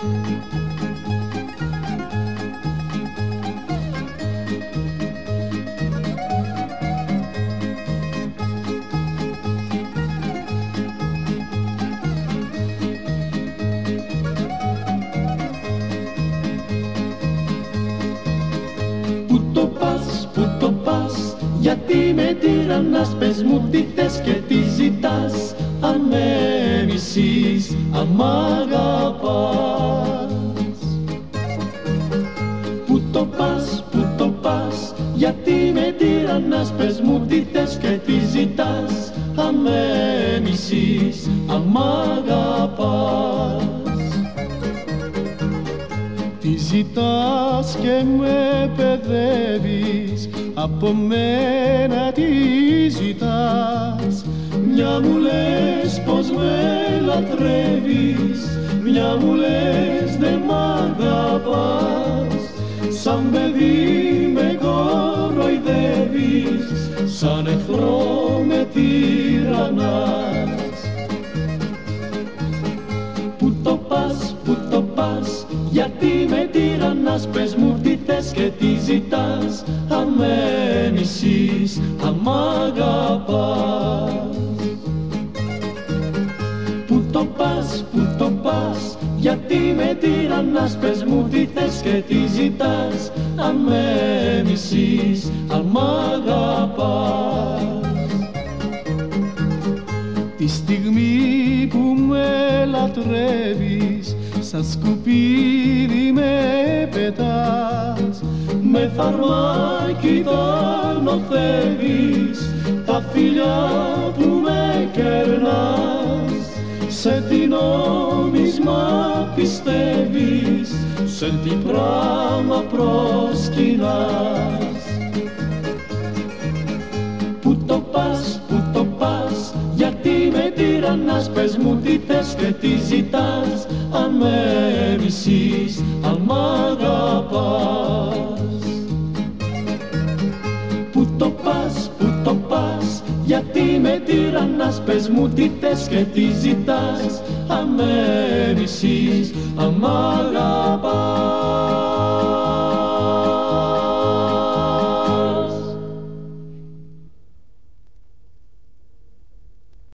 Γιατί με τυραννάς, πες μου τι θες και τι ζητάς, αν με μισείς, αν μ' αγαπάς. Πού το πας, γιατί με τυραννάς, πες μου τι θες και τι ζητάς, αν με μισείς, αν μ' αγαπάς. Τι ζητάς και με παιδεύεις, από μένα τι ζητάς. Μια μου λες πως με λατρεύεις, μια μου λες δε μ' αγαπάς. Σαν παιδί με κοροϊδεύεις, σαν εχθρό με τυραννάς. Πού το πας, γιατί με τυραννάς, πες μου τι θες και τι ζητάς, αν με μισείς, αν μ' αγαπάς. Πού το πας, γιατί με τυραννάς, πες μου τι θες και τι ζητάς, αν με μισείς, αν μ' αγαπάς. Τη στιγμή που με λατρεύεις, σαν σκουπίδι με πετάς, με φαρμάκι τα νοθεύεις, τα φιλιά που με κερνάς. Σε τι νόμισμα πιστεύεις, σε τι πράγμα προσκυνάς. Πού το πας, γιατί με τυραννάς, πες μου τι θες και τι ζητάς, αν με μισείς, αν μ' αγαπάς. Πού το πας, γιατί με τυραννάς, πες μου τι θες και τι ζητάς, αν με μισείς, αν μ' αγαπάς.